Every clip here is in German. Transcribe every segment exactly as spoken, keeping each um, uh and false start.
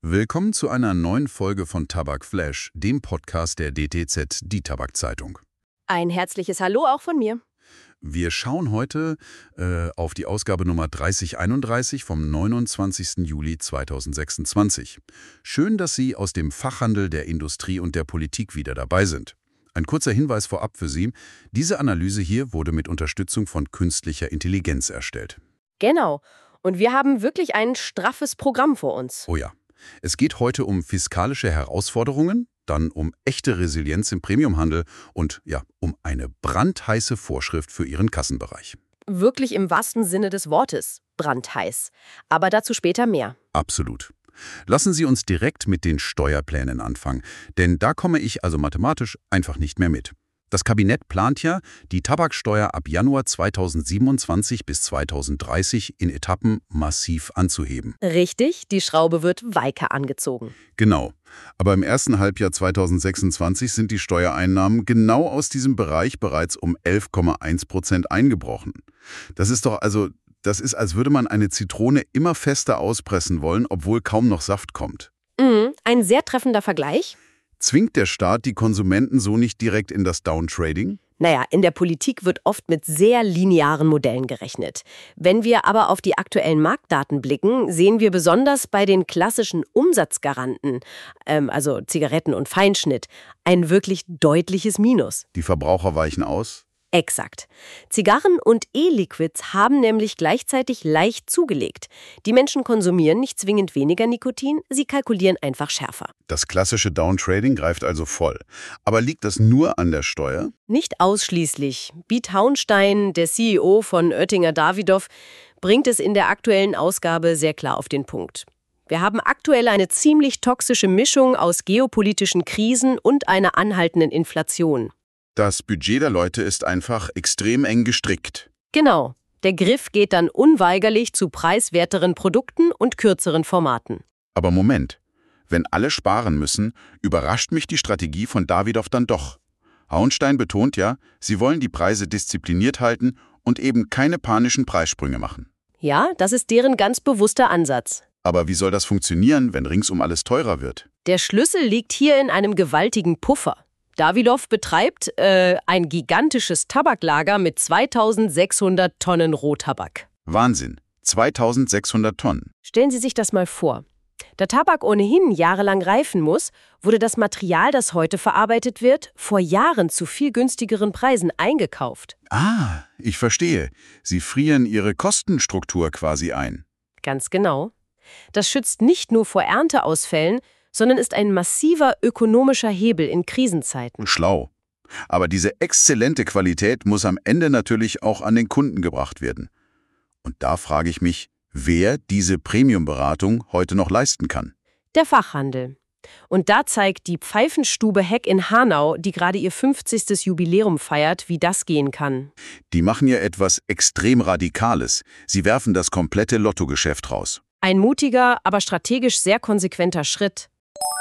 Willkommen zu einer neuen Folge von Tabakflash, dem Podcast der D T Z, die Tabakzeitung. Ein herzliches Hallo auch von mir. Wir schauen heute äh, auf die Ausgabe Nummer dreißig einunddreißig vom neunundzwanzigsten Juli zweitausendsechsundzwanzig. Schön, dass Sie aus dem Fachhandel, der Industrie und der Politik wieder dabei sind. Ein kurzer Hinweis vorab für Sie. Diese Analyse hier wurde mit Unterstützung von künstlicher Intelligenz erstellt. Genau. Und wir haben wirklich ein straffes Programm vor uns. Oh ja. Es geht heute um fiskalische Herausforderungen, dann um echte Resilienz im Premiumhandel und ja, um eine brandheiße Vorschrift für Ihren Kassenbereich. Wirklich im wahrsten Sinne des Wortes brandheiß. Aber dazu später mehr. Absolut. Lassen Sie uns direkt mit den Steuerplänen anfangen, denn da komme ich also mathematisch einfach nicht mehr mit. Das Kabinett plant ja, die Tabaksteuer ab Januar zweitausendsiebenundzwanzig bis zweitausenddreißig in Etappen massiv anzuheben. Richtig, die Schraube wird weiter angezogen. Genau. Aber im ersten Halbjahr zweitausendsechsundzwanzig sind die Steuereinnahmen genau aus diesem Bereich bereits um elf Komma eins Prozent eingebrochen. Das ist doch also, das ist, als würde man eine Zitrone immer fester auspressen wollen, obwohl kaum noch Saft kommt. Mhm, ein sehr treffender Vergleich. Zwingt der Staat die Konsumenten so nicht direkt in das Downtrading? Naja, in der Politik wird oft mit sehr linearen Modellen gerechnet. Wenn wir aber auf die aktuellen Marktdaten blicken, sehen wir besonders bei den klassischen Umsatzgaranten, ähm, also Zigaretten und Feinschnitt, ein wirklich deutliches Minus. Die Verbraucher weichen aus? Exakt. Zigarren und E-Liquids haben nämlich gleichzeitig leicht zugelegt. Die Menschen konsumieren nicht zwingend weniger Nikotin, sie kalkulieren einfach schärfer. Das klassische Downtrading greift also voll. Aber liegt das nur an der Steuer? Nicht ausschließlich. Piet Hauenstein, der C E O von Oettinger Davidoff, bringt es in der aktuellen Ausgabe sehr klar auf den Punkt. Wir haben aktuell eine ziemlich toxische Mischung aus geopolitischen Krisen und einer anhaltenden Inflation. Das Budget der Leute ist einfach extrem eng gestrickt. Genau. Der Griff geht dann unweigerlich zu preiswerteren Produkten und kürzeren Formaten. Aber Moment. Wenn alle sparen müssen, überrascht mich die Strategie von Davidoff dann doch. Hauenstein betont ja, sie wollen die Preise diszipliniert halten und eben keine panischen Preissprünge machen. Ja, das ist deren ganz bewusster Ansatz. Aber wie soll das funktionieren, wenn ringsum alles teurer wird? Der Schlüssel liegt hier in einem gewaltigen Puffer. Davidoff betreibt äh, ein gigantisches Tabaklager mit zweitausendsechshundert Tonnen Rohtabak. Wahnsinn, zweitausendsechshundert Tonnen. Stellen Sie sich das mal vor. Da Tabak ohnehin jahrelang reifen muss, wurde das Material, das heute verarbeitet wird, vor Jahren zu viel günstigeren Preisen eingekauft. Ah, ich verstehe. Sie frieren Ihre Kostenstruktur quasi ein. Ganz genau. Das schützt nicht nur vor Ernteausfällen, sondern ist ein massiver ökonomischer Hebel in Krisenzeiten. Schlau. Aber diese exzellente Qualität muss am Ende natürlich auch an den Kunden gebracht werden. Und da frage ich mich, wer diese Premium-Beratung heute noch leisten kann. Der Fachhandel. Und da zeigt die Pfeifenstube Heck in Hanau, die gerade ihr fünfzigstes Jubiläum feiert, wie das gehen kann. Die machen ja etwas extrem Radikales. Sie werfen das komplette Lottogeschäft raus. Ein mutiger, aber strategisch sehr konsequenter Schritt.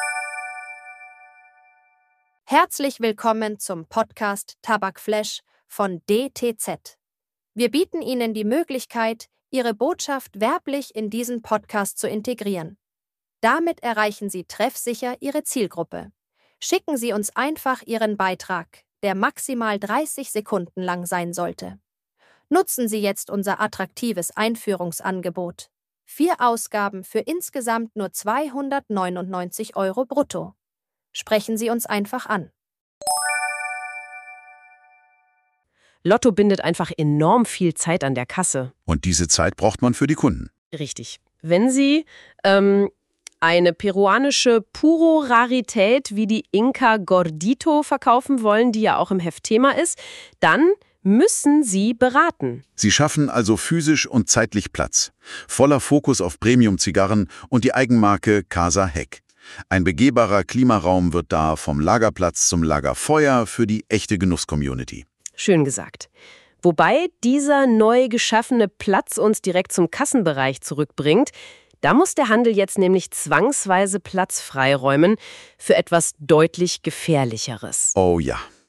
Herzlich willkommen zum Podcast Tabakflash von D T Z. Wir bieten Ihnen die Möglichkeit, Ihre Botschaft werblich in diesen Podcast zu integrieren. Damit erreichen Sie treffsicher Ihre Zielgruppe. Schicken Sie uns einfach Ihren Beitrag, der maximal dreißig Sekunden lang sein sollte. Nutzen Sie jetzt unser attraktives Einführungsangebot. Vier Ausgaben für insgesamt nur zweihundertneunundneunzig Euro brutto. Sprechen Sie uns einfach an. Lotto bindet einfach enorm viel Zeit an der Kasse. Und diese Zeit braucht man für die Kunden. Richtig. Wenn Sie ähm, eine peruanische Puro-Rarität wie die Inca Gordito verkaufen wollen, die ja auch im Heft Thema ist, dann müssen Sie beraten. Sie schaffen also physisch und zeitlich Platz. Voller Fokus auf Premium-Zigarren und die Eigenmarke Casa Heck. Ein begehbarer Klimaraum wird da vom Lagerplatz zum Lagerfeuer für die echte Genuss-Community. Schön gesagt. Wobei dieser neu geschaffene Platz uns direkt zum Kassenbereich zurückbringt. Da muss der Handel jetzt nämlich zwangsweise Platz freiräumen für etwas deutlich Gefährlicheres. Oh ja.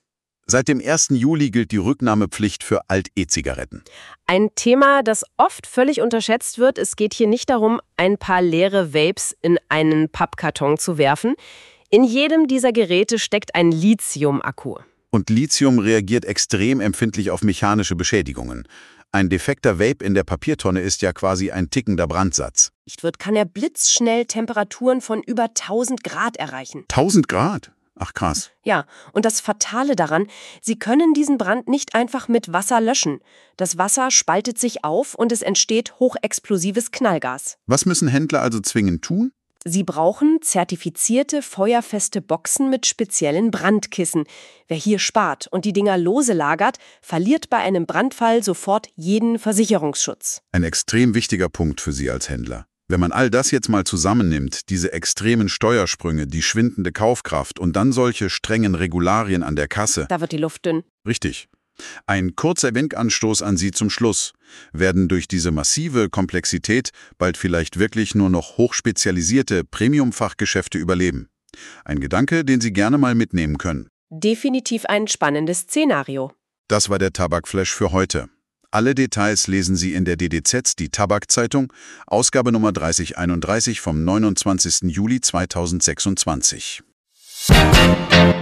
Seit dem ersten Juli gilt die Rücknahmepflicht für Alt-E-Zigaretten. Ein Thema, das oft völlig unterschätzt wird. Es geht hier nicht darum, ein paar leere Vapes in einen Pappkarton zu werfen. In jedem dieser Geräte steckt ein Lithium-Akku. Und Lithium reagiert extrem empfindlich auf mechanische Beschädigungen. Ein defekter Vape in der Papiertonne ist ja quasi ein tickender Brandsatz. Wird, kann er blitzschnell Temperaturen von über tausend Grad erreichen. tausend Grad? Ach krass. Ja, und das Fatale daran, Sie können diesen Brand nicht einfach mit Wasser löschen. Das Wasser spaltet sich auf und es entsteht hochexplosives Knallgas. Was müssen Händler also zwingend tun? Sie brauchen zertifizierte, feuerfeste Boxen mit speziellen Brandkissen. Wer hier spart und die Dinger lose lagert, verliert bei einem Brandfall sofort jeden Versicherungsschutz. Ein extrem wichtiger Punkt für Sie als Händler. Wenn man all das jetzt mal zusammennimmt, diese extremen Steuersprünge, die schwindende Kaufkraft und dann solche strengen Regularien an der Kasse. Da wird die Luft dünn. Richtig. Ein kurzer Denkanstoß an Sie zum Schluss. Werden durch diese massive Komplexität bald vielleicht wirklich nur noch hochspezialisierte Premium-Fachgeschäfte überleben? Ein Gedanke, den Sie gerne mal mitnehmen können. Definitiv ein spannendes Szenario. Das war der Tabakflash für heute. Alle Details lesen Sie in der D D Z, die Tabakzeitung, Ausgabe Nummer dreißig einunddreißig vom neunundzwanzigsten Juli zweitausendsechsundzwanzig.